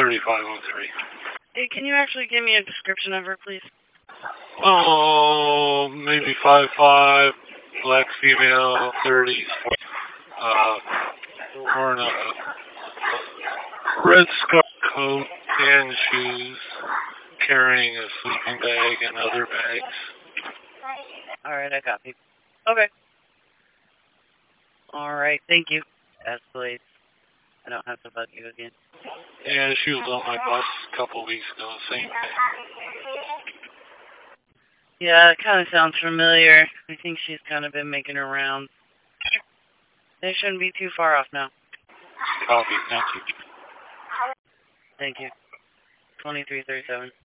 3503. Hey, can you actually give me a description of her, please? Oh, maybe 5'5", black female, 30s, wearing a red scarf coat and shoes, carrying a sleeping bag and other bags. Alright, I copy. Okay. Alright, thank you. Escalades. I don't have to bug you again. Yeah, she was on my bus a couple weeks ago, same thing. Yeah, it kind of sounds familiar. I think she's kind of been making her rounds. They shouldn't be too far off now. Copy, thank you. Thank you. 2337.